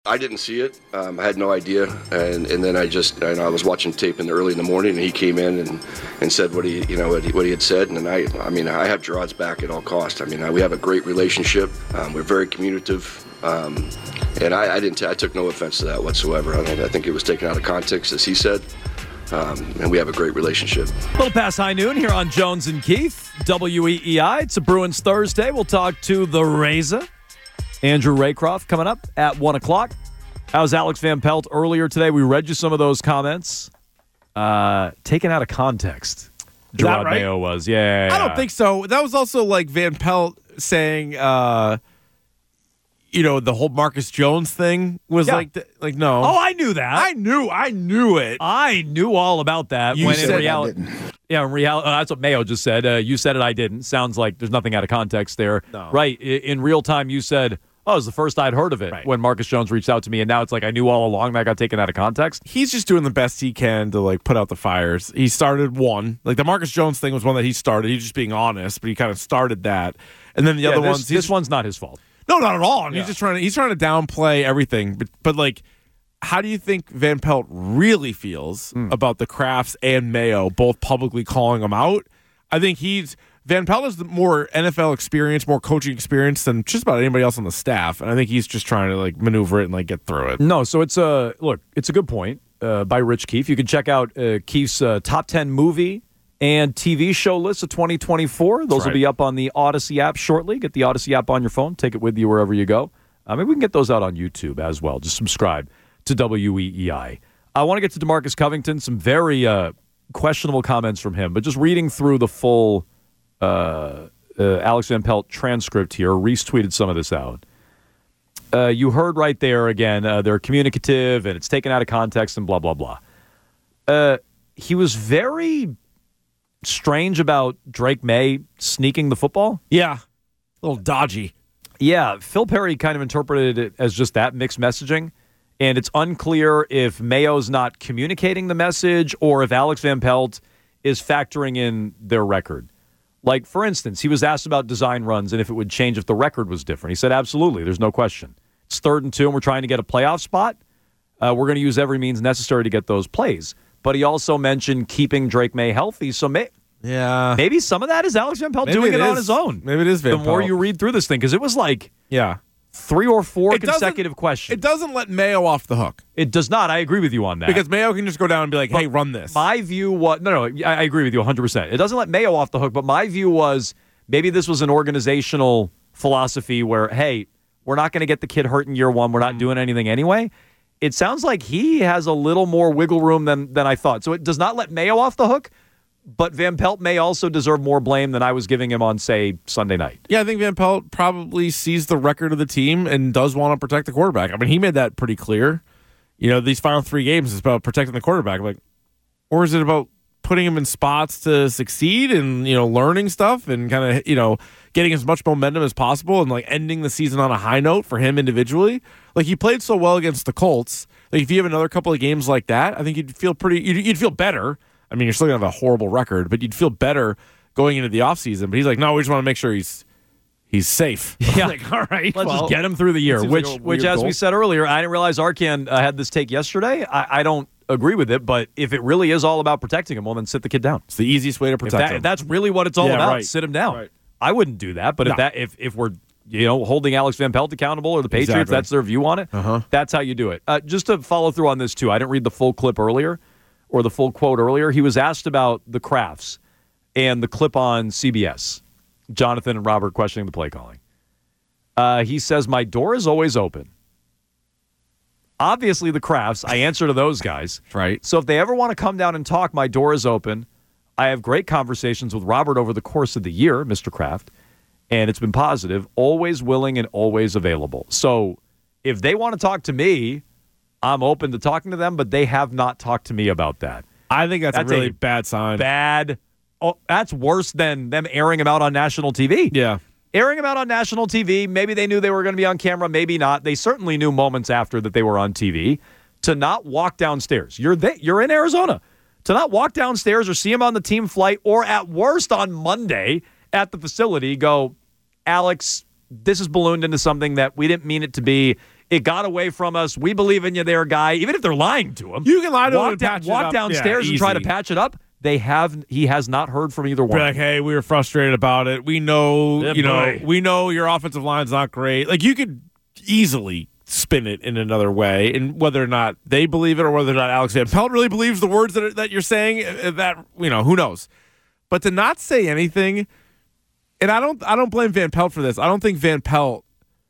I didn't see it. I had no idea, and then I was watching tape early in the morning, and he came in and said what he had said, and then I have Gerard's back at all costs. We have a great relationship. We're very communicative, and I took no offense to that whatsoever. I think it was taken out of context, as he said, and we have a great relationship. A little past high noon here on Jones and Keith, WEEI. It's a Bruins Thursday. We'll talk to the Razor. Andrew Raycroft coming up at 1 o'clock. How's Alex Van Pelt earlier today? We read you some of those comments. Taken out of context. Gerard right? Mayo was. Yeah. I don't think so. That was also like Van Pelt saying, the whole Marcus Jones thing was no. Oh, I knew that. I knew it. I knew all about that. You when said in reality, yeah, in reality, that's what Mayo just said. You said it, I didn't. Sounds like there's nothing out of context there. No. Right. In real time, you said, it was the first I'd heard of it when Marcus Jones reached out to me, and now it's like I knew all along that got taken out of context. He's just doing the best he can to put out the fires. He started one. The Marcus Jones thing was one that he started. He's just being honest, but he kind of started that. And then the other ones. This one's not his fault. No, not at all. He's just trying to downplay everything. But how do you think Van Pelt really feels about the Crafts and Mayo both publicly calling him out? I think Van Pelt has more NFL experience, more coaching experience than just about anybody else on the staff, and I think he's just trying to maneuver it and get through it. No, so it's a good point by Rich Keefe. You can check out Keefe's top 10 movie and TV show list of 2024. Those will be up on the Odyssey app shortly. Get the Odyssey app on your phone. Take it with you wherever you go. Maybe we can get those out on YouTube as well. Just subscribe to WEEI. I want to get to DeMarcus Covington. Some very questionable comments from him, but just reading through the full Alex Van Pelt transcript here. Reese tweeted some of this out. You heard right there again, they're communicative and it's taken out of context and blah, blah, blah. He was very strange about Drake May sneaking the football. Yeah. A little dodgy. Yeah. Phil Perry kind of interpreted it as just that, mixed messaging. And it's unclear if Mayo's not communicating the message or if Alex Van Pelt is factoring in their record. For instance, he was asked about design runs and if it would change if the record was different. He said, absolutely, there's no question. It's 3rd and 2, and we're trying to get a playoff spot. We're going to use every means necessary to get those plays. But he also mentioned keeping Drake May healthy. So maybe some of that is Alex Van Pelt doing it on his own. Maybe it is Van Pelt. The more you read through this thing, because it was 3 or 4 consecutive questions. It doesn't let Mayo off the hook. It does not. I agree with you on that. Because Mayo can just go down and be like, hey, run this. My view was, I agree with you 100%. It doesn't let Mayo off the hook, but my view was maybe this was an organizational philosophy where, hey, we're not going to get the kid hurt in year 1. We're not doing anything anyway. It sounds like he has a little more wiggle room than I thought. So it does not let Mayo off the hook, but Van Pelt may also deserve more blame than I was giving him on, say, Sunday night. Yeah, I think Van Pelt probably sees the record of the team and does want to protect the quarterback. He made that pretty clear. These final 3 games is about protecting the quarterback. Or is it about putting him in spots to succeed and, learning stuff and kind of, getting as much momentum as possible and, ending the season on a high note for him individually? He played so well against the Colts. If you have another couple of games like that, I think you'd feel you'd feel better. You're still going to have a horrible record, but you'd feel better going into the offseason. But he's like, no, we just want to make sure he's safe. Yeah. All right. Let's just get him through the year, which as we said earlier, I didn't realize Arcan had this take yesterday. I don't agree with it, but if it really is all about protecting him, well, then sit the kid down. It's the easiest way to protect him. If that's really what it's all about, sit him down. Right. I wouldn't do that, but if we're holding Alex Van Pelt accountable or the Patriots, that's their view on it, that's how you do it. Just to follow through on this, too, I didn't read the full clip earlier. Or the full quote earlier, he was asked about the Crafts and the clip on CBS. Jonathan and Robert questioning the play calling. He says, my door is always open. Obviously, the Crafts, I answer to those guys. Right. So if they ever want to come down and talk, my door is open. I have great conversations with Robert over the course of the year, Mr. Kraft, and it's been positive, always willing and always available. So if they want to talk to me, I'm open to talking to them, but they have not talked to me about that. I think that's a really bad sign. That's worse than them airing him out on national TV. Yeah. Airing him out on national TV, maybe they knew they were going to be on camera, maybe not. They certainly knew moments after that they were on TV. To not walk downstairs. You're in Arizona. To not walk downstairs or see him on the team flight or at worst on Monday at the facility, go, Alex, this is ballooned into something that we didn't mean it to be. It got away from us. We believe in you there, guy. Even if they're lying to him. You can lie to him and patch it walk up. downstairs and try to easy. patch it up. He has not heard from either one. Be like, hey, we were frustrated about it. We know, we know your offensive line's not great. Like, you could easily spin it in another way, and whether or not they believe it or whether or not Alex Van Pelt really believes the words that you're saying, that, who knows. But to not say anything, and I don't blame Van Pelt for this. I don't think Van Pelt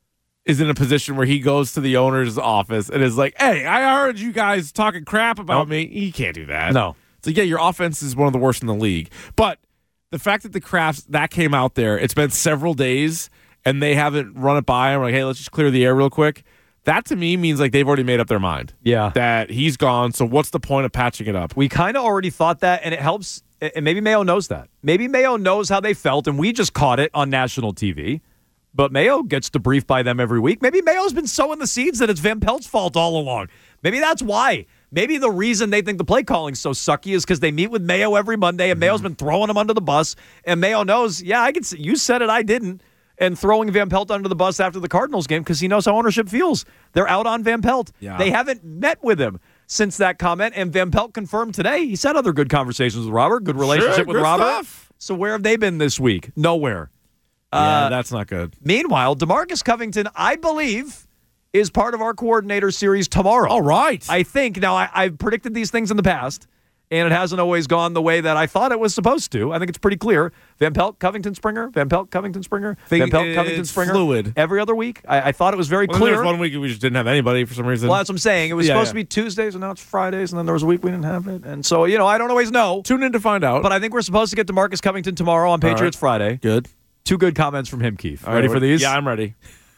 is in a position where he goes to the owner's office and is like, hey, I heard you guys talking crap about me. He can't do that. No. So, yeah, your offense is one of the worst in the league. But the fact that the Crafts, that came out there, it's been several days, and they haven't run it by him, like, hey, let's just clear the air real quick. That, to me, means like they've already made up their mind. Yeah. That he's gone, so what's the point of patching it up? We kind of already thought that, and it helps. And maybe Mayo knows that. Maybe Mayo knows how they felt, and we just caught it on national TV. But Mayo gets debriefed by them every week. Maybe Mayo's been sowing the seeds that it's Van Pelt's fault all along. Maybe that's why. Maybe the reason they think the play calling's so sucky is because they meet with Mayo every Monday, and Mayo's been throwing them under the bus. And Mayo knows, yeah, I can see, you said it, I didn't. And throwing Van Pelt under the bus after the Cardinals game because he knows how ownership feels. They're out on Van Pelt. Yeah. They haven't met with him since that comment, and Van Pelt confirmed today. He's had other good conversations with Robert, good relationship with good Robert. stuff. So where have they been this week? Nowhere. Yeah, that's not good. Meanwhile, DeMarcus Covington, I believe, is part of our coordinator series tomorrow. All right. I think. Now, I've predicted these things in the past, and it hasn't always gone the way that I thought it was supposed to. I think it's pretty clear. Van Pelt, Covington, Springer. Van Pelt, Covington, Springer. Van Pelt, Covington, Springer. Fluid. Every other week. I thought it was very clear. There was one week we just didn't have anybody for some reason. Well, that's what I'm saying. It was supposed to be Tuesdays, and now it's Fridays, and then there was a week we didn't have it. And so, I don't always know. Tune in to find out. But I think we're supposed to get DeMarcus Covington tomorrow on Patriots Friday. Good. Two good comments from him, Keith. All Ready right, for these? Yeah, I'm ready.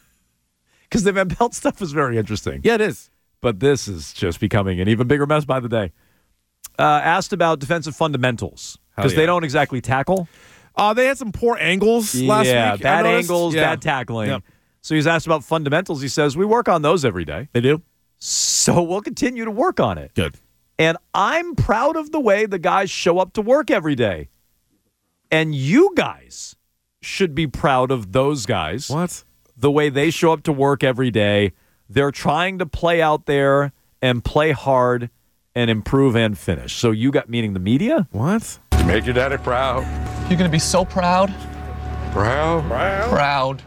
Because the Van Pelt stuff is very interesting. Yeah, it is. But this is just becoming an even bigger mess by the day. Asked about defensive fundamentals because they don't exactly tackle. They had some poor angles last week. Yeah, bad angles, Yeah. bad tackling. Yep. So he's asked about fundamentals. He says, we work on those every day. They do? So we'll continue to work on it. Good. And I'm proud of the way the guys show up to work every day. And you guys should be proud of those guys. What? The way they show up to work every day. They're trying to play out there and play hard and improve and finish. So you got, meaning the media? What? Make your daddy proud. You're going to be so proud. Proud. Proud.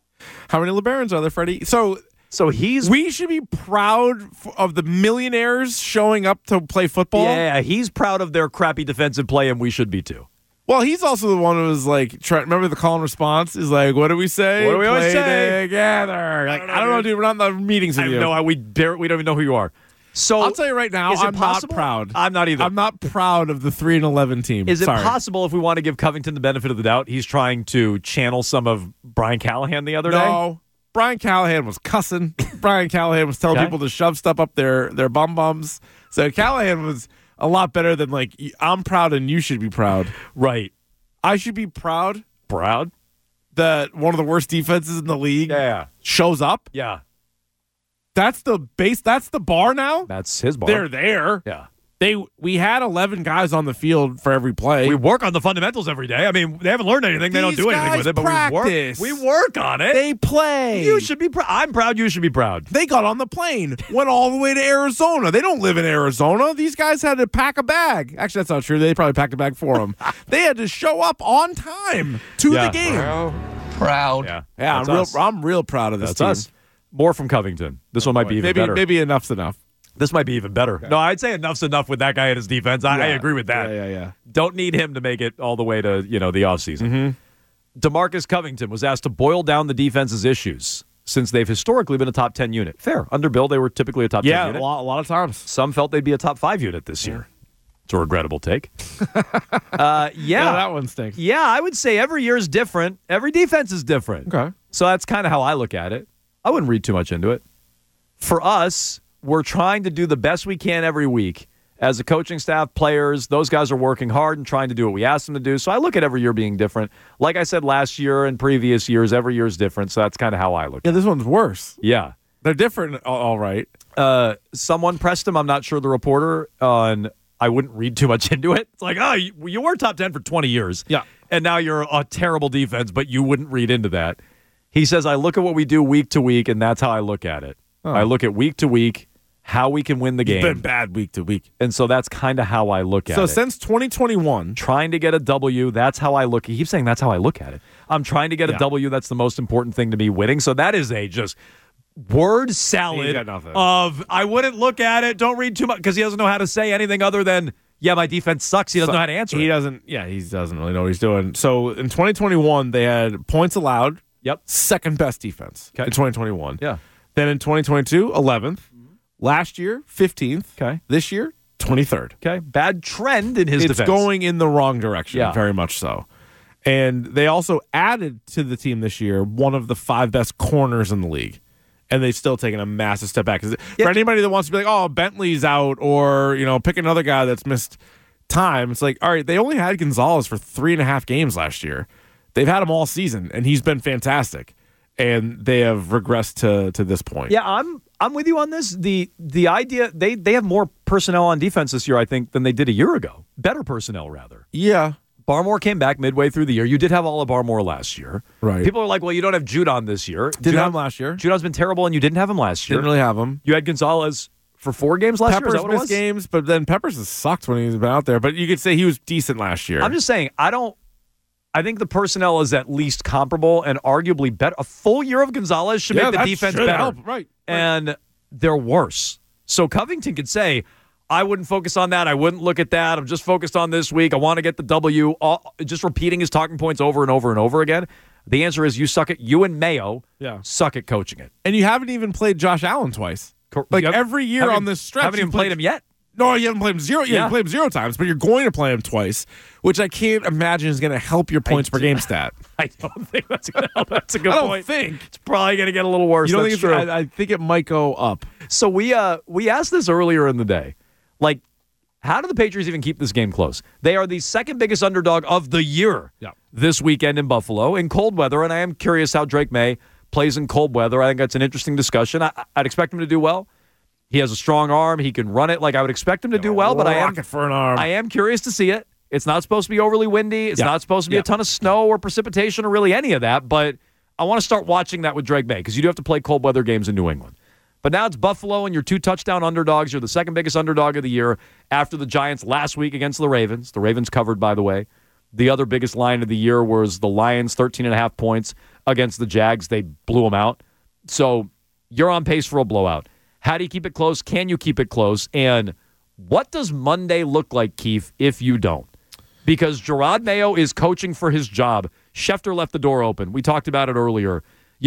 How many LeBarons are there, Freddie? So he's... we should be proud of the millionaires showing up to play football? Yeah, he's proud of their crappy defensive play, and we should be too. Well, he's also the one who was like, remember the call and response? Is like, what do we say? What do we always Play say? together. Like, I don't know, dude. We're not in the meetings with you. We don't even know who you are. So I'll tell you right now, is it I'm possible? not proud. I'm not either. I'm not proud of the 3-11 team. Is it Sorry. possible, if we want to give Covington the benefit of the doubt, he's trying to channel some of Brian Callahan the other day? No. Brian Callahan was cussing. Brian Callahan was telling Okay. people to shove stuff up their bum-bums. So Callahan was a lot better than like, I'm proud and you should be proud. Right. I should be proud Proud? that one of the worst defenses in the league Yeah. shows up. Yeah. That's the base. That's the bar now. That's his bar. They're there. Yeah. We had 11 guys on the field for every play. We work on the fundamentals every day. I mean, they haven't learned anything. They don't These do anything guys with it, but practice. we work on it. They play. You should be proud. I'm proud. You should be proud. They got on the plane, went all the way to Arizona. They don't live in Arizona. These guys had to pack a bag. Actually, that's not true. They probably packed a bag for them. They had to show up on time to Yeah. the game. Proud. Yeah. Yeah, That's us. I'm real proud of this That's team. us. More from Covington. This one might be even better. Maybe enough's enough. This might be even better. No, I'd say enough's enough with that guy in his defense. I agree with that. Yeah. Don't need him to make it all the way to, the offseason. Mm-hmm. DeMarcus Covington was asked to boil down the defense's issues since they've historically been a top 10 unit. Fair. Under Bill, they were typically a top 10 Yeah, unit. a lot of times. Some felt they'd be a top 5 unit this year. It's a regrettable take. Yeah, that one stinks. Yeah, I would say every year is different. Every defense is different. Okay. So that's kind of how I look at it. I wouldn't read too much into it. For us, we're trying to do the best we can every week. As a coaching staff, players, those guys are working hard and trying to do what we ask them to do. So I look at every year being different. Like I said last year and previous years, every year is different. So that's kind of how I look at Yeah, this one's worse. it. Yeah. They're different, all right. Someone pressed him, I'm not sure the reporter, on I wouldn't read too much into it. It's like, oh, you were top 10 for 20 years. Yeah. And now you're a terrible defense, but you wouldn't read into that. He says, I look at what we do week to week, and that's how I look at it. I look at week to week how we can win the game. It's been bad week to week. And so that's kind of how I look at it. So since 2021, trying to get a W, that's how I look. He keeps saying that's how I look at it. I'm trying to get a W. That's the most important thing to me winning. So that is a just word salad He's got nothing. of I wouldn't look at it. Don't read too much because he doesn't know how to say anything other than, yeah, my defense sucks. He doesn't know how to answer he it. doesn't. Yeah, he doesn't really know what he's doing. So in 2021, they had points allowed. Yep. Second best defense in 2021. Yeah. Then in 2022, 11th. Last year, 15th. Okay. This year, 23rd. Okay. Bad trend in his defense. It's going in the wrong direction, Yeah. very much so. And they also added to the team this year one of the 5 best corners in the league. And they've still taken a massive step back. For anybody that wants to be like, oh, Bentley's out, or pick another guy that's missed time, it's like, all right, they only had Gonzalez for 3.5 games last year. They've had him all season, and he's been fantastic. And they have regressed to this point. Yeah, I'm with you on this. The idea they have more personnel on defense this year, I think, than they did a year ago. Better personnel, rather. Yeah. Barmore came back midway through the year. You did have all of Barmore last year. Right. People are like, well, you don't have Judon this year. Didn't have him last year. Judon's been terrible, and you didn't have him last year. Didn't really have him. You had Gonzalez for 4 games last year. Is Peppers that what it was? missed games, but then Peppers has sucked when he's been out there. But you could say he was decent last year. I'm just saying, I think the personnel is at least comparable and arguably better. A full year of Gonzalez should make the that defense should better. help. Right. And they're worse. So Covington could say, I wouldn't focus on that. I wouldn't look at that. I'm just focused on this week. I want to get the W. Just repeating his talking points over and over and over again. The answer is you and Mayo suck at coaching it. And you haven't even played Josh Allen twice. Like every year on this stretch. Haven't even played him yet? No, you haven't played him zero. Yeah, you played him 0 times, but you're going to play him twice, which I can't imagine is going to help your points per game stat. I don't think that's going to help. That's a good I don't point. think. It's probably going to get a little worse. You don't That's think true. I think it might go up. So we asked this earlier in the day. Like, how do the Patriots even keep this game close? They are the second biggest underdog of the year this weekend in Buffalo in cold weather, and I am curious how Drake May plays in cold weather. I think that's an interesting discussion. I'd expect him to do well. He has a strong arm. He can run it. Like, I would expect him to do well, but I am curious to see it. It's not supposed to be overly windy. It's not supposed to be a ton of snow or precipitation or really any of that, but I want to start watching that with Drake May because you do have to play cold weather games in New England. But now it's Buffalo, and you're 2 touchdown underdogs. You're the second biggest underdog of the year after the Giants last week against the Ravens. The Ravens covered, by the way. The other biggest line of the year was the Lions, 13.5 points against the Jags. They blew them out. So you're on pace for a blowout. How do you keep it close? Can you keep it close? And what does Monday look like, Keith, if you don't? Because Gerard Mayo is coaching for his job. Schefter left the door open. We talked about it earlier.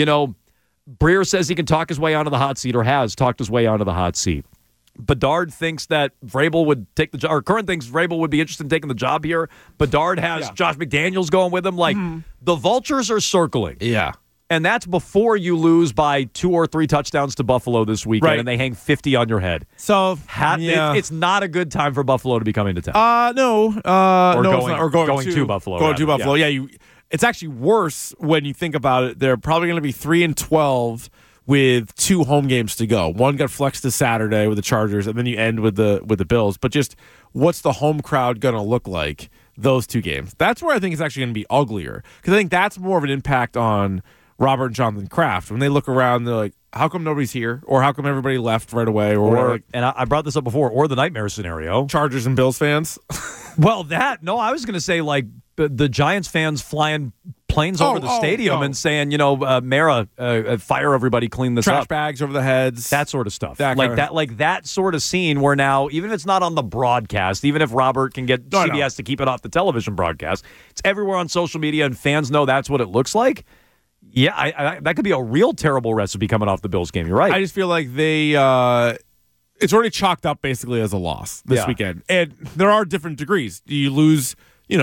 Breer says he can talk his way onto the hot seat or has talked his way onto the hot seat. Bedard thinks that Vrabel would take the job, or Curran thinks Vrabel would be interested in taking the job here. Bedard has Josh McDaniels going with him. Like, the vultures are circling. Yeah. And that's before you lose by 2 or 3 touchdowns to Buffalo this weekend, and they hang 50 on your head. So it's not a good time for Buffalo to be coming to town. No. Or no, going, it's not. Or going to Buffalo. Going to rather. Buffalo. Yeah. It's actually worse when you think about it. They're probably going to be 3-12 with 2 home games to go. One got flexed to Saturday with the Chargers, and then you end with the Bills. But just what's the home crowd going to look like those 2 games? That's where I think it's actually going to be uglier because I think that's more of an impact on Robert and Jonathan Kraft. When they look around, they're like, how come nobody's here? Or how come everybody left right away? And I brought this up before, or the nightmare scenario. Chargers and Bills fans? Well, I was going to say, like, the Giants fans flying planes over the stadium and saying, Mara, fire everybody, clean this Trash up. bags over the heads. That sort of stuff. That sort of scene where now, even if it's not on the broadcast, even if Robert can get CBS to keep it off the television broadcast, it's everywhere on social media and fans know that's what it looks like. Yeah, I that could be a real terrible recipe coming off the Bills game. You're right. I just feel like they it's already chalked up basically as a loss this weekend. And there are different degrees. Do you lose,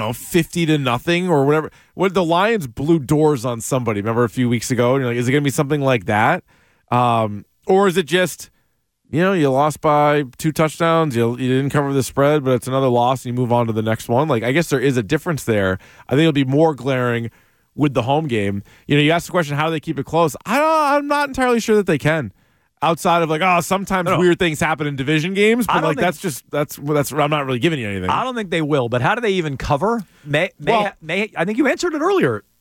50-0 or whatever? When the Lions blew doors on somebody, remember a few weeks ago? And you're like, is it going to be something like that? Or is it just, you lost by 2 touchdowns, you didn't cover the spread, but it's another loss and you move on to the next one? Like, I guess there is a difference there. I think it'll be more glaring with the home game. You asked the question, how do they keep it close? I'm not entirely sure that they can. Outside of sometimes weird things happen in division games, but that's I'm not really giving you anything. I don't think they will, but how do they even cover? I think you answered it earlier.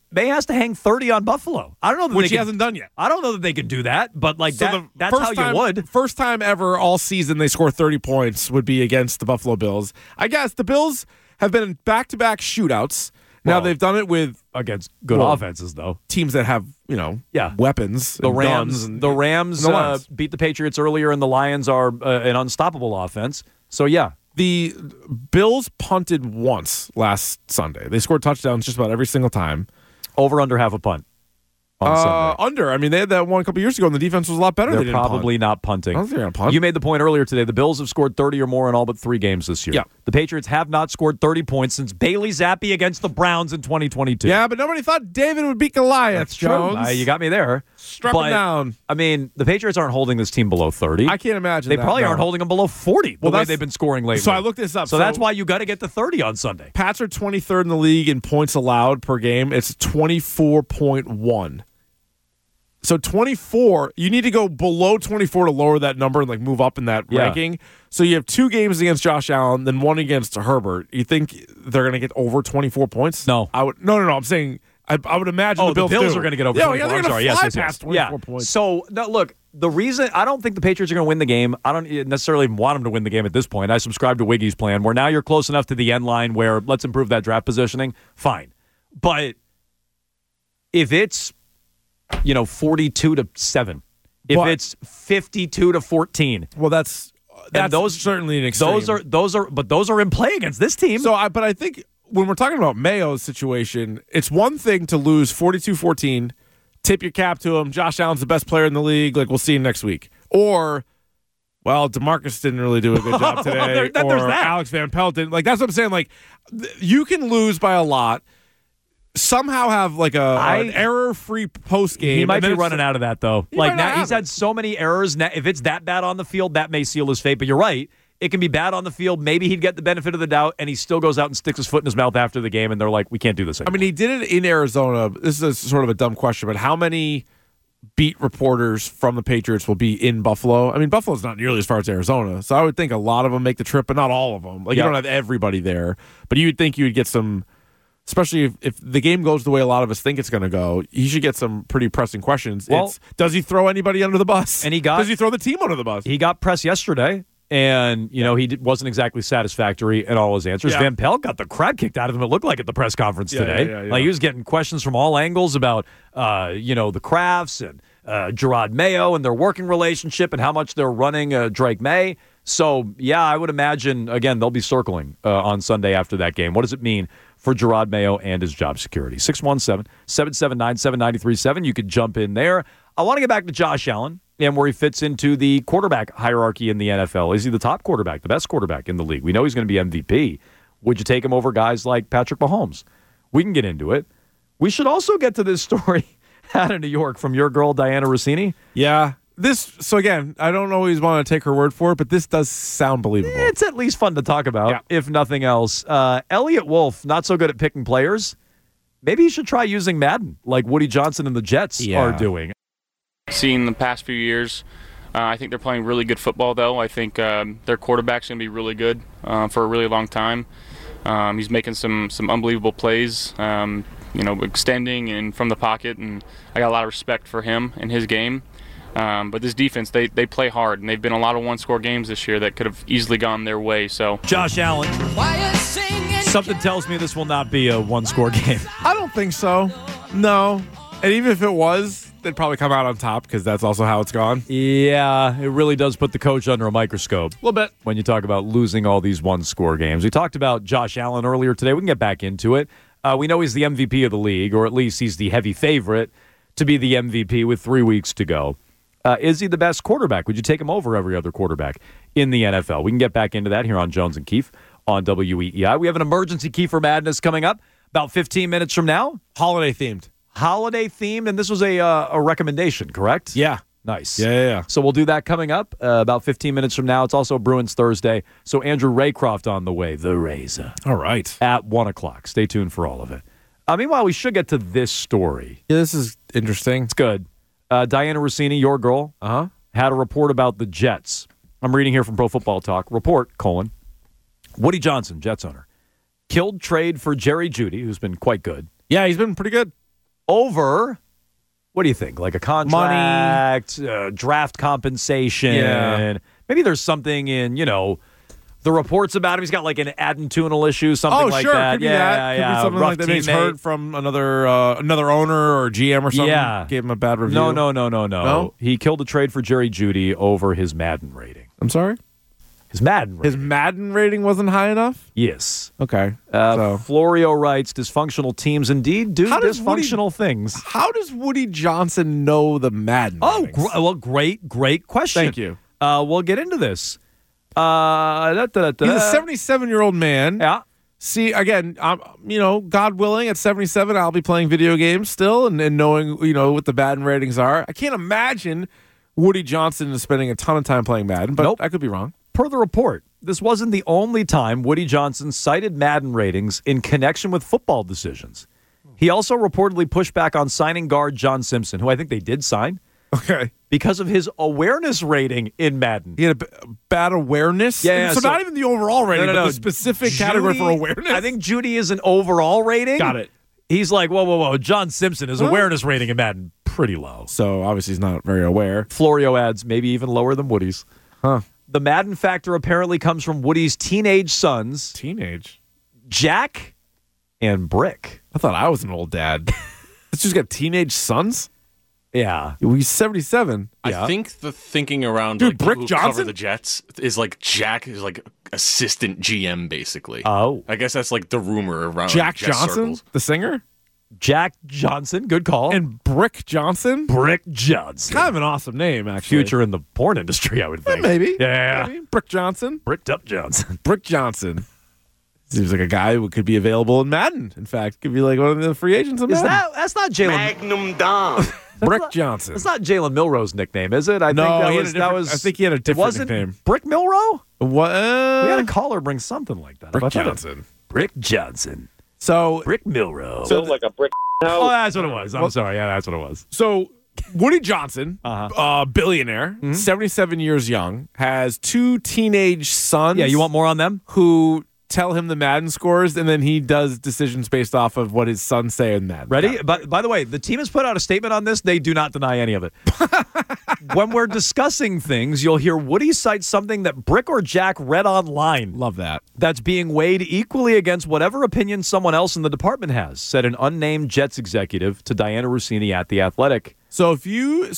May has to hang 30 on Buffalo. I don't know that Which he hasn't done yet. I don't know that they could do that, but like So that's how you would. First time ever all season they score 30 points would be against the Buffalo Bills. I guess the Bills have been in back-to-back shootouts. Now Well, they've done it with Against good offenses, though. teams that have, weapons. The and Rams, guns and- the Rams and the Lions. beat the Patriots earlier, and the Lions are an unstoppable offense. So yeah, The Bills punted once last Sunday. They scored touchdowns just about every single time. over under half a punt on Sunday. Under. I mean, they had that one a couple years ago, and the defense was a lot better. They're They didn't probably punt. not punting. I don't think they're gonna punt. You made the point earlier today. The Bills have scored 30 or more in all but 3 games this year. Yeah. The Patriots have not scored 30 points since Bailey Zappi against the Browns in 2022. Yeah, but nobody thought David would beat Goliath. That's true. Jones. You got me there. Struck But, him down. I mean, the Patriots aren't holding this team below 30. I can't imagine. They that, probably no. aren't holding them below 40 Well, the way that's- they've been scoring lately. So I looked this up. So that's why you got to get to 30 on Sunday. Pats are 23rd in the league in points allowed per game. It's 24.1. So 24, you need to go below 24 to lower that number and move up in that Yeah. ranking. So you have 2 games against Josh Allen, then 1 against Herbert. You think they're going to get over 24 points? No. I would. No. I'm saying I would imagine Oh, the Bills, are going to get over 24. Yeah, they're I'm going sorry. to fly Yes. past 24 Yeah. points. So, no, look, the reason I don't think the Patriots are going to win the game, I don't necessarily want them to win the game at this point. I subscribe to Wiggy's plan where now you're close enough to the end line where let's improve that draft positioning. Fine. But if it's, 42-7, if But- it's 52-14, Well, that's those- certainly an extreme. those are in play against this team. So, but I think when we're talking about Mayo's situation, it's one thing to lose 42-14, tip your cap to him. Josh Allen's the best player in the league. We'll see him next week. Or, well, DeMarcus didn't really do a good job today. There's or that. Alex Van Pelt didn't. That's what I'm saying. You can lose by a lot. Somehow have an error-free post game. He might be running out of that, though. might not Now have he's had so many errors. Now, if it's that bad on the field, that may seal his fate. But you're right. It can be bad on the field. Maybe he'd get the benefit of the doubt, and he still goes out and sticks his foot in his mouth after the game, and they're like, we can't do this anymore. I mean, he did it in Arizona. This is sort of a dumb question, but how many beat reporters from the Patriots will be in Buffalo? I mean, Buffalo's not nearly as far as Arizona, so I would think a lot of them make the trip, but not all of them. You don't have everybody there, but you would think you would get some, especially if the game goes the way a lot of us think it's going to go, he should get some pretty pressing questions. Well- Does he throw anybody under the bus? And does he throw the team under the bus? He got pressed yesterday, and wasn't exactly satisfactory in all his answers. Yeah. Van Pelt got the crap kicked out of him, it looked like, at the press conference today. Yeah. He was getting questions from all angles about, the Crafts and Gerard Mayo and their working relationship and how much they're running Drake May. So, yeah, I would imagine, again, they'll be circling on Sunday after that game. What does it mean for Gerard Mayo and his job security? 617-779-7937. You could jump in there. I want to get back to Josh Allen and where he fits into the quarterback hierarchy in the NFL. Is he the top quarterback, the best quarterback in the league? We know he's going to be MVP. Would you take him over guys like Patrick Mahomes? We can get into it. We should also get to this story out of New York from your girl, Diana Rossini. Yeah. So again, I don't always want to take her word for it, but this does sound believable. It's at least fun to talk about, if nothing else. Elliot Wolf, not so good at picking players. Maybe he should try using Madden, like Woody Johnson and the Jets are doing. Seen the past few years, I think they're playing really good football, though. I think their quarterback's going to be really good for a really long time. He's making some unbelievable plays, extending and from the pocket, and I got a lot of respect for him and his game. But this defense, they play hard, and they've been a lot of one-score games this year that could have easily gone their way. So, Josh Allen, something tells me this will not be a one-score game. I don't think so. No. And even if it was, they'd probably come out on top because that's also how it's gone. Yeah, it really does put the coach under a microscope. A little bit. When you talk about losing all these one-score games. We talked about Josh Allen earlier today. We can get back into it. We know he's the MVP of the league, or at least he's the heavy favorite to be the MVP with 3 weeks to go. Is he the best quarterback? Would you take him over every other quarterback in the NFL? We can get back into that here on Jones and Keefe on WEEI. We have an emergency Kiefer Madness coming up about 15 minutes from now. Holiday themed. Holiday themed, and this was a recommendation, correct? Yeah. Nice. Yeah. So we'll do that coming up about 15 minutes from now. It's also Bruins Thursday. So Andrew Raycroft on the way, the Razor, All right. at 1 o'clock. Stay tuned for all of it. Meanwhile, we should get to this story. Yeah, this is interesting. It's good. Diana Rossini, your girl, had a report about the Jets. I'm reading here from Pro Football Talk. Report, : Woody Johnson, Jets owner, killed trade for Jerry Jeudy, who's been quite good. Yeah, he's been pretty good. over, what do you think? Like a contract, draft compensation. Yeah. Maybe there's something in, the reports about him. He's got like an attitudinal issue, something like that. Could be that. Could be something Rough like that. He's teammate. heard from another owner or GM or something. Yeah. Gave him a bad review. No. No? He killed a trade for Jerry Jeudy over his Madden rating. I'm sorry? His Madden rating. His Madden rating wasn't high enough? Yes. Okay. Florio writes, dysfunctional teams indeed do How does dysfunctional things. How does Woody Johnson know the Madden ratings? Great question. Thank you. We'll get into this. He's He's a 77-year-old man. Yeah. See, again, God willing, at 77, I'll be playing video games still and knowing, what the Madden ratings are. I can't imagine Woody Johnson is spending a ton of time playing Madden, but Nope. I could be wrong. Per the report, this wasn't the only time Woody Johnson cited Madden ratings in connection with football decisions. He also reportedly pushed back on signing guard John Simpson, who I think they did sign, Okay. because of his awareness rating in Madden. He had a bad awareness? Yeah, So so- not even the overall rating, No. but the specific category for Jeudy- awareness? I think Jeudy is an overall rating. Got it. He's like, whoa. John Simpson, his awareness rating in Madden, pretty low. So obviously he's not very aware. Florio adds, maybe even lower than Woody's. Huh. The Madden factor apparently comes from Woody's teenage sons, Teenage. Jack and Brick. I thought I was an old dad. This just got teenage sons? Yeah. He's 77. Yeah. I think the thinking around Dude, like Brick who Johnson? cover the Jets is like Jack is like assistant GM basically. Oh. I guess that's like the rumor around Jack Jet Johnson, circles. the singer? Jack Johnson, good call. And Brick Johnson? Brick Johnson. Kind of an awesome name, actually. Future in the porn industry, I would think. Maybe. Yeah. Maybe. Brick Johnson. Bricked up Johnson. Brick Johnson. Seems like a guy who could be available in Madden. In fact, could be like one of the free agents in Is Madden. that's not Jalen? Magnum Dom. Brick Johnson. That's not Jalen Milroe's nickname, is it? I No, think he had a that different- was. I think he had a it different wasn't nickname. Brick Milroe. What? We had a caller bring something like that. Brick I thought it- Johnson. Brick Johnson. So, Brick Milroe. Built like a brick house. Oh, that's what it was. I'm sorry. Yeah, that's what it was. so Woody Johnson, Uh-huh. billionaire, 77 years young, has two teenage sons. Yeah, you want more on them? who tell him the Madden scores, and then he does decisions based off of what his sons say in Madden. Ready? Yeah. By the way, the team has put out a statement on this. They do not deny any of it. When we're discussing things, you'll hear Woody cite something that Brick or Jack read online Love that. that's being weighed equally against whatever opinion someone else in the department has, said an unnamed Jets executive to Diana Rossini at The Athletic. So if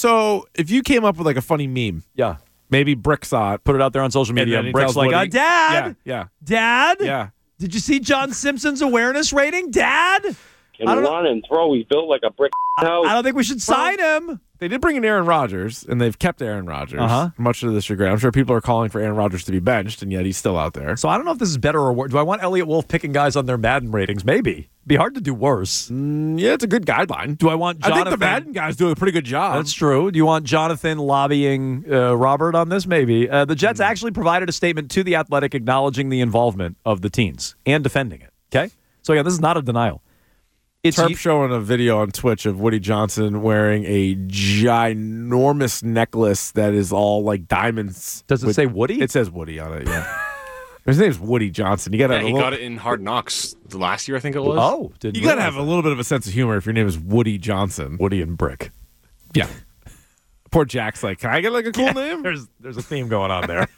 you came up with like a funny meme, Yeah. maybe Brick saw it, Put it out there on social media. then he Brick's tells like, Woody- Dad! yeah, Dad? yeah. Did you see John Simpson's awareness rating? Dad? I don't Can know. run and throw. He's built like a brick house. I don't think we should sign him. They did bring in Aaron Rodgers, and they've kept Aaron Rodgers, much to the chagrin. I'm sure people are calling for Aaron Rodgers to be benched, and yet he's still out there. So I don't know if this is better or worse. Do I want Elliot Wolf picking guys on their Madden ratings? Maybe. Be hard to do worse. Yeah, it's a good guideline. Do I want Jonathan? I think the Madden guys do a pretty good job. That's true. Do you want Jonathan lobbying Robert on this? Maybe. The Jets actually provided a statement to The Athletic acknowledging the involvement of the teens and defending it. Okay? So, yeah, this is not a denial. It's Terp showing a video on Twitch of Woody Johnson wearing a ginormous necklace that is all like diamonds. Does it say Woody? It says Woody on it, yeah. His name's Woody Johnson. You got Yeah, he got it in Hard Knocks last year, I think it was. Oh, didn't You got to realize have a little bit of a sense of humor if your name is Woody Johnson. that. Woody and Brick. Yeah. Poor Jack's like, can I get like a cool name? There's a theme going on there.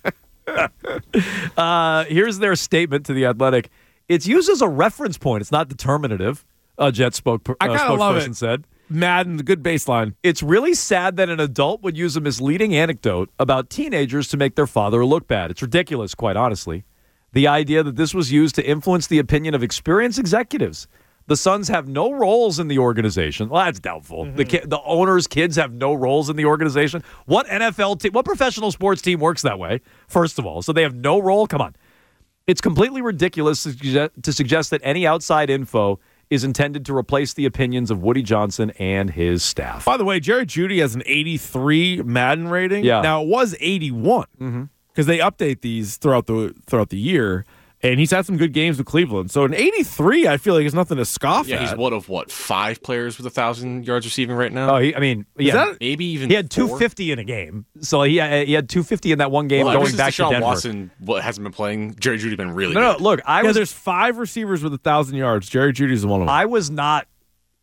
Here's their statement to The Athletic. It's used as a reference point. It's not determinative, a Jets I kinda love spokesperson it. said. Madden, the good baseline. It's really sad that an adult would use a misleading anecdote about teenagers to make their father look bad. It's ridiculous, quite honestly. The idea that this was used to influence the opinion of experienced executives. The sons have no roles in the organization. Well, that's doubtful. The owner's kids have no roles in the organization. What NFL team, what professional sports team works that way, first of all? So they have no role? Come on. It's completely ridiculous to suggest that any outside info is intended to replace the opinions of Woody Johnson and his staff. By the way, Jerry Jeudy has an 83 Madden rating. Yeah. Now it was 81 because they update these throughout the year, and he's had some good games with Cleveland. So an 83, I feel like is nothing to scoff Yeah, at. he's one of 5 players with 1,000 yards receiving right now. Oh, yeah. that- Maybe even He had 4? 250 in a game. So he had 250 in that one game Well, ever going since back to Deshaun Denver. Watson hasn't been playing. Jerry Jeudy been really No, good. look, There's 5 receivers with 1,000 yards. Jerry Jeudy's one of them. I was not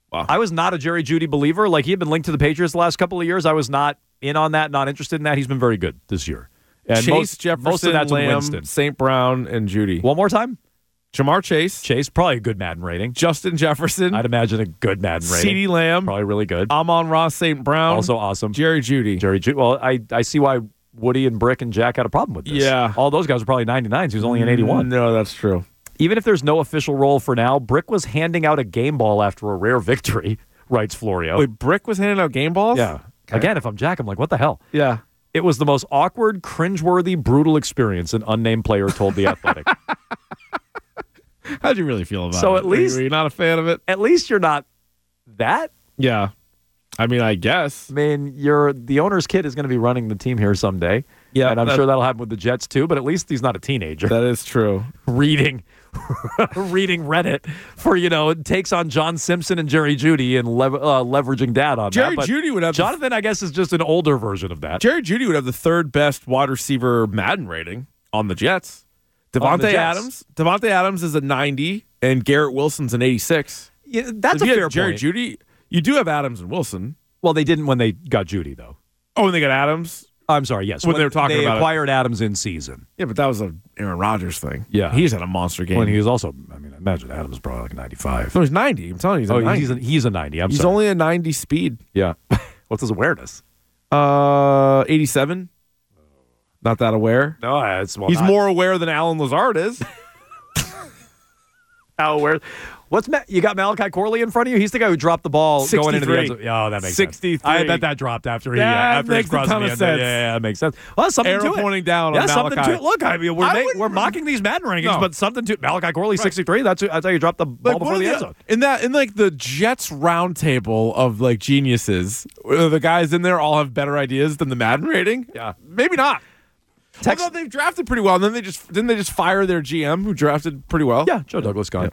Wow. I was not a Jerry Jeudy believer. Like, he had been linked to the Patriots the last couple of years. I was not in on that, not interested in that. He's been very good this year. And Chase, Jefferson, most of that's with Lamb, Winston. St. Brown, and Judy. One more time? Jamar Chase, Chase, probably a good Madden rating. Justin Jefferson, I'd imagine a good Madden rating. CeeDee Lamb, Probably really good. Amon-Ra St. Brown. Also awesome. Jerry Jeudy. Jerry Jeudy. Well, I see why Woody and Brick and Jack had a problem with this. Yeah. All those guys are probably 99s. He was only an 81. No, that's true. Even if there's no official role for now, Brick was handing out a game ball after a rare victory, writes Florio. Wait, Brick was handing out game balls? Yeah. Okay. Again, if I'm Jack, I'm like, what the hell? Yeah. It was the most awkward, cringeworthy, brutal experience, an unnamed player told The Athletic. How'd you really feel about it? So at least- Were you not a fan of it? At least you're not that. Yeah. I mean, I guess. I mean, the owner's kid is going to be running the team here someday. Yeah, And I'm sure that'll happen with the Jets too, but at least he's not a teenager. That is true. reading Reddit for, takes on John Simpson and Jerry Jeudy and leveraging dad on Jerry that. But Jeudy would have Jonathan, I guess, is just an older version of that. Jerry Jeudy would have the third best wide receiver Madden rating on the Jets. Devontae Adams is a 90, and Garrett Wilson's an 86. Yeah, that's If a you had fair Jerry point. Jeudy, you do have Adams and Wilson. Well, they didn't when they got Jeudy, though. Oh, and they got Adams? I'm sorry, yes. When they were talking they about it. acquired Adams in season. Yeah, but that was an Aaron Rodgers thing. Yeah. He's had a monster game. When he was also, I imagine Adams is probably like 95. No, he's 90. I'm telling you, he's a 90. He's a 90. He's sorry. only a 90 speed. Yeah. What's his awareness? 87. Not that aware. No, He's more aware than Alan Lazard is. How aware? You got Malachi Corley in front of you? He's the guy who dropped the ball going into the end 63. zone. Oh, that makes 63. sense. I bet that dropped after he That after he makes a crossed ton the of end zone. sense. Yeah, that makes sense. Well, something Arrow to it. pointing down on something Malachi. to it. Look, I mean, we're mocking these Madden rankings, No. but something to Malachi Corley, 63. That's how you dropped the ball Like, before the end zone. in the Jets round table of like geniuses, the guys in there all have better ideas than the Madden rating. Yeah. Maybe not. Although they've drafted pretty well, and then didn't they just fire their GM who drafted pretty well? Yeah, Joe Douglas gone.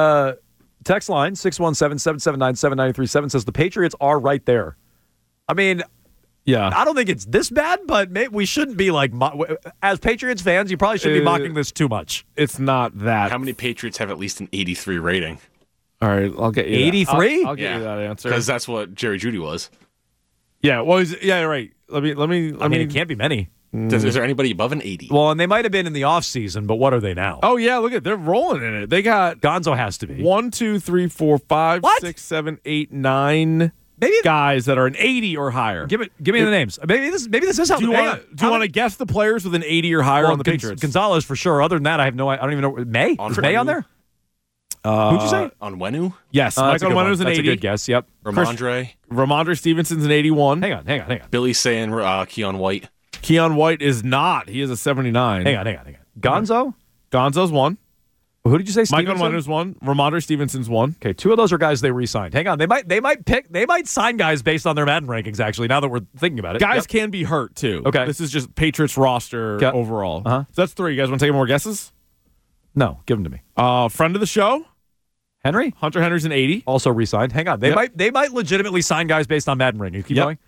Text line 617-779-7937 says the Patriots are right there. I mean, Yeah. I don't think it's this bad, but we shouldn't be like, as Patriots fans, you probably shouldn't be mocking this too much. It's not that. How many Patriots have at least an 83 rating? All right, I'll get you 83? I'll get you that answer. Because that's what Jerry Jeudy was. Yeah, well, right. Let me. I mean, it can't be many. Is there anybody above an 80? Well, and they might have been in the offseason, but what are they now? Oh yeah, look at they're rolling in it. They got Gonzo has to be. 1, 2, 3, 4, 5, What? 6, 7, 8, 9 Maybe guys that are an 80 or higher. give me the names. Maybe this is how. Do you want to guess the players with an 80 or higher on the Patriots? Gonzalez for sure. Other than that, I have I don't even know. May On is May on there? Who'd you say? On Wenu? Yes, That's a Michael good one. Onwenu's an That's 80. a good guess. Yep. Ramondre? Stevenson's an 81. Hang on. Billy saying Keon White. Keon White is not. He is a 79. Hang on. Gonzo? Gonzo's 1. Who did you say? Michael Stevenson? Onwenu's 1. Ramondre Stevenson's 1. Okay, 2 of those are guys they re-signed. Hang on, they might sign guys based on their Madden rankings. Actually, now that we're thinking about it, Guys Yep. can be hurt too. Okay. This is just Patriots roster Okay. overall. Uh-huh. So that's 3. You guys want to take more guesses? No, give them to me. Friend of the show, Henry Hunter Henry's an 80. also re-signed. Hang on, they Yep. might legitimately sign guys based on Madden rankings. Keep going.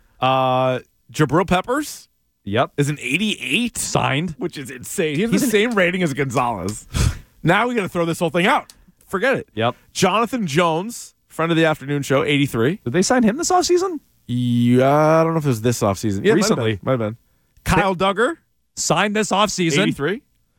Jabril Peppers Yep, is an 88, signed. which is insane. He has the same rating as Gonzalez. Now we got to throw this whole thing out. Forget it. Yep. Jonathan Jones, friend of the afternoon show, 83. Did they sign him this offseason? Yeah, I don't know if it was this offseason. Yeah, Recently. might have been. Kyle Duggar, Signed this offseason. 83.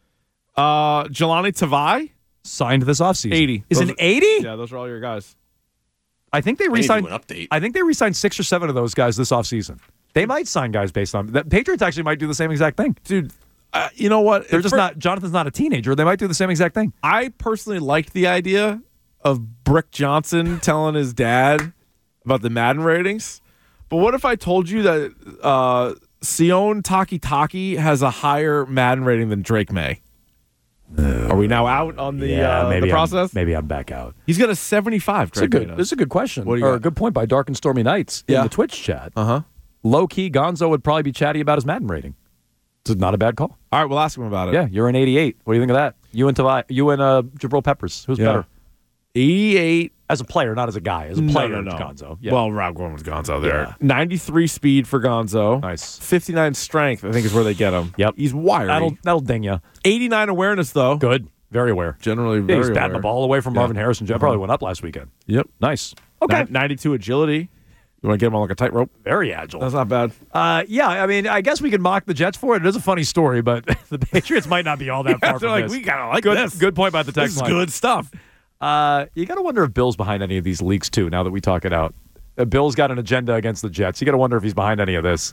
Jelani Tavai, Signed this offseason. 80. Is Those an 80? Yeah, those are all your guys. I think they I need to re-signed. do an update. I think they re-signed 6 or 7 of those guys this offseason. They might sign guys based on the Patriots. Actually, might do the same exact thing. Dude, you know what? They're just not. Jonathan's not a teenager. They might do the same exact thing. I personally liked the idea of Brick Johnson telling his dad about the Madden ratings. But what if I told you that Sion Taki has a higher Madden rating than Drake May? Are we now out on the process? Maybe I'm back out. He's got a 75. This is a good question. What do you or got? a good point by Dark and Stormy Nights in Yeah. the Twitch chat. Uh-huh. Low key, Gonzo would probably be chatty about his Madden rating. It's not a bad call. All right, we'll ask him about it. Yeah, you're an 88. What do you think of that? You and Jabril Peppers. Who's Yeah. better 88. as a player, not as a guy? As a player, No. it's Gonzo. Yeah. Well, Rob going with Gonzo there. Yeah. 93 speed for Gonzo. Nice. 59 strength, I think, is where they get him. Yep. He's wiry. that'll ding you. 89 awareness, though. Good. Very aware. Generally Yeah, very he's batting aware. the ball away from Yeah. Marvin Harrison. Probably went up last weekend. Yep. Nice. Okay. 92 agility. You want to get him on like a tightrope? Very agile. That's not bad. Yeah, I mean, I guess we can mock the Jets for it. It is a funny story, but the Patriots might not be all that far from like, this. we gotta like good, this. Good point by the text This is line. good stuff. You got to wonder if Bill's behind any of these leaks, too, now that we talk it out. Bill's got an agenda against the Jets. You got to wonder if he's behind any of this.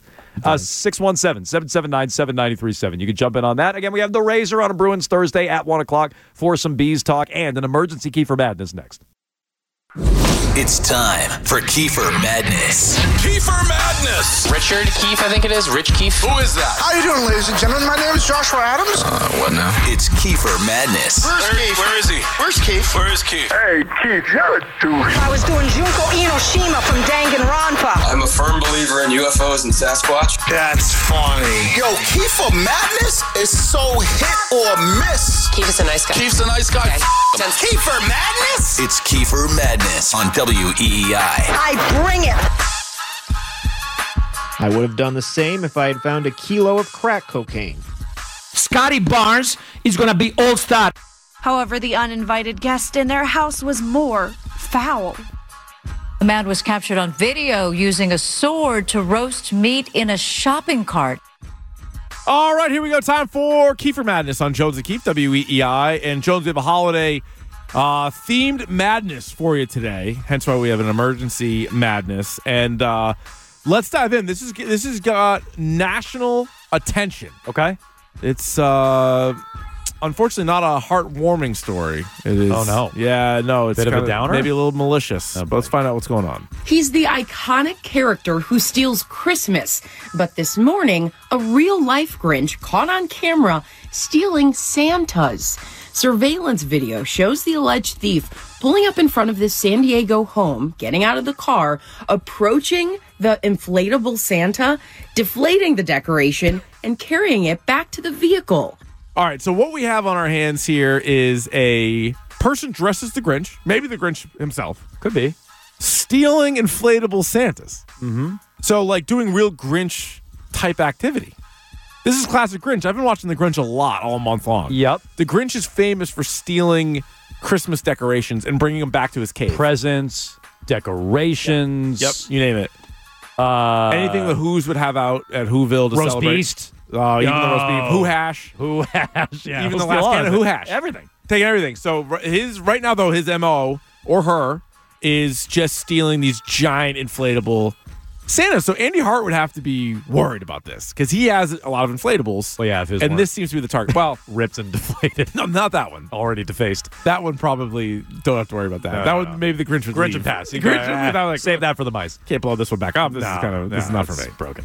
617-779-7937. You can jump in on that. Again, we have the Razor on a Bruins Thursday at 1 o'clock for some Bees talk and an emergency Kiefer Madness next. It's time for Kiefer Madness. Kiefer Madness. Richard Keefe, I think it is. Rich Keefe. Who is that? How you doing, ladies and gentlemen? My name is Joshua Adams. What now? It's Kiefer Madness. Where's Keith? Where is he? Where's Keith? Where is Keith? Hey, Keith, you're a douche. I was doing Junko Inoshima from Danganronpa. I'm a firm believer in UFOs and Sasquatch. That's funny. Yo, Kiefer Madness is so hit or miss. Keefe is a nice guy. Keith's a nice guy. Okay. Kiefer Madness? It's Kiefer Madness on WEEI. I bring it. I would have done the same if I had found a kilo of crack cocaine. Scotty Barnes is going to be all-star. However, the uninvited guest in their house was more foul. The man was captured on video using a sword to roast meat in a shopping cart. All right, here we go. Time for Kiefer Madness on Jones and Keefe, WEEI. And Jones, we have a holiday themed madness for you today. Hence why we have an emergency madness. And let's dive in. This has got national attention. Okay. It's unfortunately not a heartwarming story. It is. Oh, no. Yeah, no. It's Bit of a kinda downer? Maybe a little malicious. But let's find out what's going on. He's the iconic character who steals Christmas. But this morning, a real-life Grinch caught on camera stealing Santas. Surveillance video shows the alleged thief pulling up in front of this San Diego home, getting out of the car, approaching the inflatable Santa, deflating the decoration, and carrying it back to the vehicle. All right, so what we have on our hands here is a person dressed as the Grinch, maybe the Grinch himself, Could be. stealing inflatable Santas. Mm-hmm. So, like, doing real Grinch-type activity. This is classic Grinch. I've been watching The Grinch a lot all month long. Yep. The Grinch is famous for stealing Christmas decorations and bringing them back to his cave. Presents, decorations. Yep, you name it. Anything the Who's would have out at Whoville to Roast celebrate. Beast. Even the roast beef. Who hash. Who hash. Yeah. Even the last can of Who hash. Everything. Taking everything. So right now, though, his MO or her is just stealing these giant inflatable Santas. So Andy Hart would have to be worried about this because he has a lot of inflatables. Well, yeah, if his and weren't. this seems to be the target. Well, Ripped and deflated. no, not that one. Already defaced. That one probably don't have to worry about that. No, that no, one no. maybe the Grinch would Grinch leave. and pass. The Grinch would be like, Save that for the mice. Can't blow this one back up. This is not for me. Broken.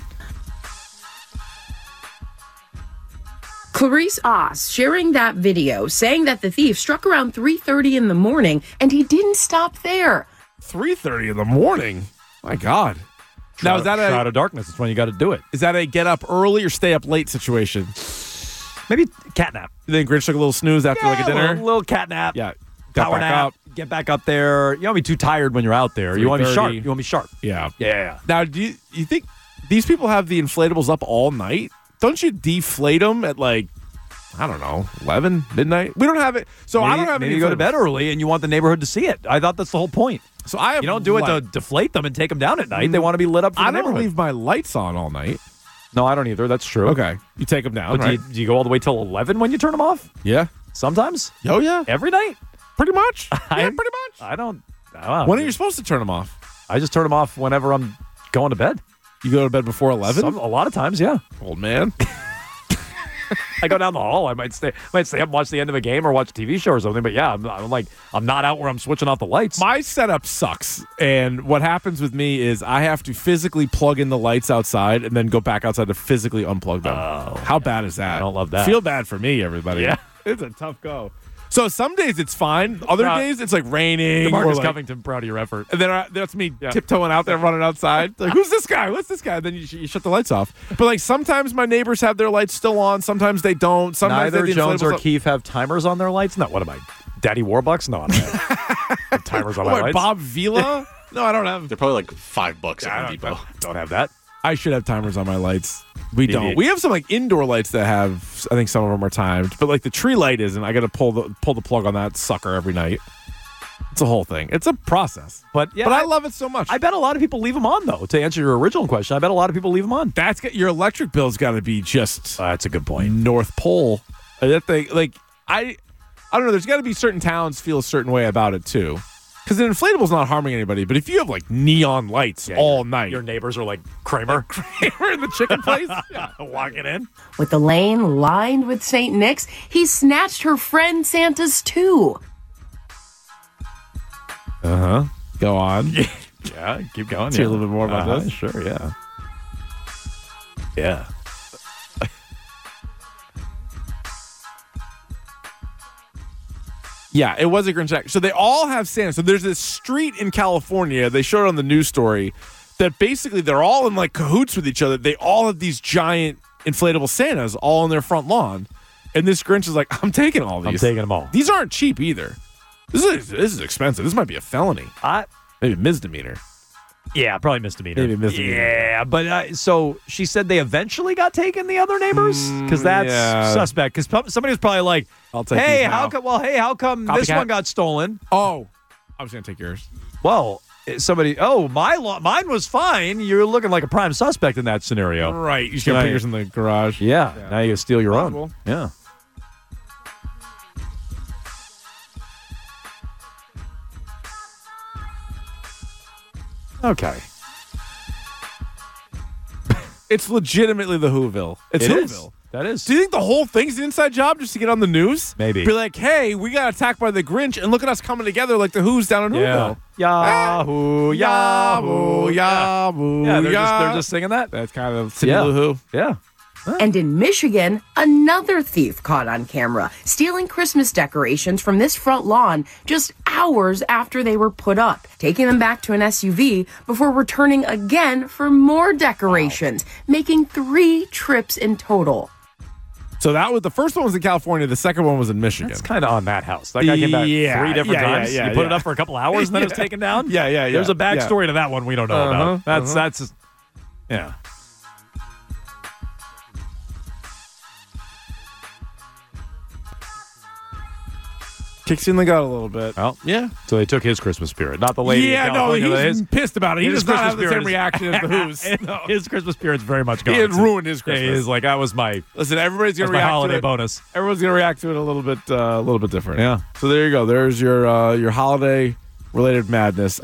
Clarice Oss sharing that video saying that the thief struck around 3:30 in the morning and he didn't stop there. 3:30 in the morning. My God. Now is that Shroud of Darkness? That's when you got to do it. Is that a get up early or stay up late situation? Maybe catnap. You think Grinch took a little snooze after like a dinner? Little catnap. Yeah. Got Power back nap. up. Get back up there. You don't want to be too tired when you're out there. You want to be sharp. 3:30. You want to be sharp. Yeah. Yeah. Now, do you think these people have the inflatables up all night? Don't you deflate them at like, I don't know, 11, midnight? We don't have it. So I don't have Maybe any you go to inflatables. bed early and you want the neighborhood to see it. I thought that's the whole point. So I have You don't do it to deflate them and take them down at night. They want to be lit up for the I don't neighborhood. leave my lights on all night. No, I don't either. That's true. Okay. You take them down, But right? do you go all the way till 11 when you turn them off? Yeah. Sometimes? Oh, yeah. Every night? Pretty much. Yeah, I- pretty much. I don't know. When are you supposed to turn them off? I just turn them off whenever I'm going to bed. You go to bed before 11? A lot of times, yeah. Old man. I go down the hall. I might stay up and watch the end of a game or watch a TV show or something. But yeah, I'm not out where I'm switching off the lights. My setup sucks. And what happens with me is I have to physically plug in the lights outside and then go back outside to physically unplug them. Oh, How bad is that? I don't love that. Feel bad for me, everybody. Yeah. It's a tough go. So some days it's fine. Other days it's like raining. Marcus or like, Covington, proud of your effort. And then that's me tiptoeing out there, running outside. Like, who's this guy? What's this guy? And then you shut the lights off. But like sometimes my neighbors have their lights still on. Sometimes they don't. Sometimes Neither they have the Jones inflatables or up. Keefe have timers on their lights. No, what am I? Daddy Warbucks? No, I don't have timers on my What, lights. Bob Vila? No, I don't have. They're probably like $5 at I Home Depot. don't have that. I should have timers on my lights. We BB. don't. We have some like indoor lights that have. I think some of them are timed, but like the tree light isn't. I got to pull the plug on that sucker every night. It's a whole thing. It's a process. But yeah, but I love it so much. I bet a lot of people leave them on, though. To answer your original question, I bet a lot of people leave them on. Your electric bill's got to be just. That's a good point. North Pole. That thing, like I don't know. There's got to be certain towns feel a certain way about it too, because an inflatable's not harming anybody. But if you have like neon lights all night, your neighbors are like Kramer in the chicken place, walking in. With the lane lined with St. Nick's, he snatched her friend Santa's too. Go on. Yeah, keep going. Tell you a little bit more about this. Sure, yeah. Yeah. Yeah, it was a Grinch act. So they all have Santa. So there's this street in California. They showed it on the news story that basically they're all in like cahoots with each other. They all have these giant inflatable Santas all on their front lawn. And this Grinch is like, I'm taking all these. I'm taking them all. These aren't cheap either. This is expensive. This might be a felony. Maybe a misdemeanor. Yeah, probably misdemeanor. Maybe misdemeanor. Yeah, but so she said they eventually got taken, the other neighbors? Because that's suspect. Because somebody was probably like, I'll take hey, these now. how come this one got stolen? Oh, I was going to take yours. Well, mine was fine. You're looking like a prime suspect in that scenario. Right. You just got to put yours in the garage. Yeah. Now you steal your Possible. own. Yeah. Okay. It's legitimately the Whoville. It's It Whoville. is. That is. Do you think the whole thing's an inside job just to get on the news? Maybe. Be like, hey, we got attacked by the Grinch, and look at us coming together like the Who's down in Whoville. Yahoo, Yahoo, Yahoo. Yeah, they're just singing that. That's kind of Cindy Lou Who. Yeah. And in Michigan, another thief caught on camera stealing Christmas decorations from this front lawn just hours after they were put up, taking them back to an SUV before returning again for more decorations, making 3 trips in total. So that was the first one was in California. The second one was in Michigan. It's kind of on that house. That guy came back 3 different times. Yeah, you put it up for a couple hours and then it was taken down. Yeah. There's a backstory to that one we don't know about. That's yeah. Kicks you in the gut a little bit. Well, yeah. So they took his Christmas spirit, not the lady. Yeah, in no, California. he's pissed about it. He his does not Christmas have the spirit same is- reaction as the Who's. No. His Christmas spirit's very much gone. He had ruined his Christmas. Yeah, he's like, that was my Listen, everybody's gonna my react holiday to it. bonus. Everyone's gonna react to it a little bit different. Yeah. So there you go. There's your holiday related madness.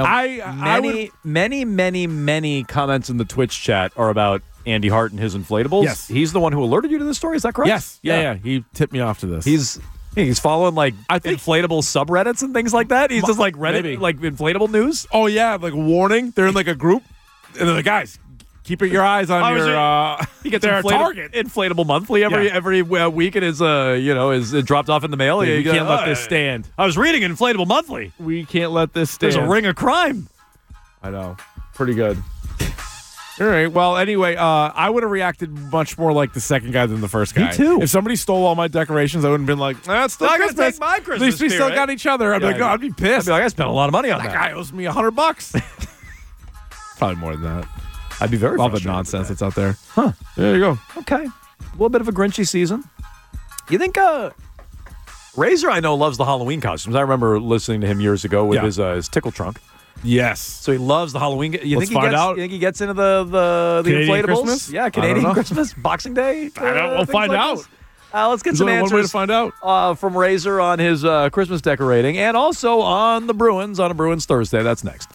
Many comments in the Twitch chat are about Andy Hart and his inflatables. Yes. He's the one who alerted you to this story. Is that correct? Yes. Yeah. He tipped me off to this. He's following like inflatable subreddits and things like that. He's just like Reddit, maybe. like inflatable news. Oh yeah, like warning. They're in like a group, and they're like, guys, keep your eyes on your. He gets their Target. inflatable monthly every week, and is dropped off in the mail. You can't let this stand. I was reading inflatable monthly. We can't let this stand. There's a ring of crime. I know. Pretty good. All right. Well, anyway, I would have reacted much more like the second guy than the first guy. Me too. If somebody stole all my decorations, I wouldn't have been like, that's still I gotta Christmas. take my At Christmas least we still spirit. got each other. I'd be like, oh, I'd be I'd pissed. be like, I spent a lot of money on that that. guy owes me $100. Probably more than that. I'd be very all the frustrated nonsense with that's out there. Huh. There you go. Okay. A little bit of a Grinchy season. You think Razor, I know, loves the Halloween costumes. I remember listening to him years ago with his tickle trunk. Yes. So he loves the Halloween. You Let's think find out. You think he gets into the Canadian inflatables? Christmas? Yeah, I don't Canadian know. Christmas, Boxing Day. We'll find out. Let's get There's some only answers. one way to find out. From Razor on his Christmas decorating, and also on the Bruins on a Bruins Thursday. That's next.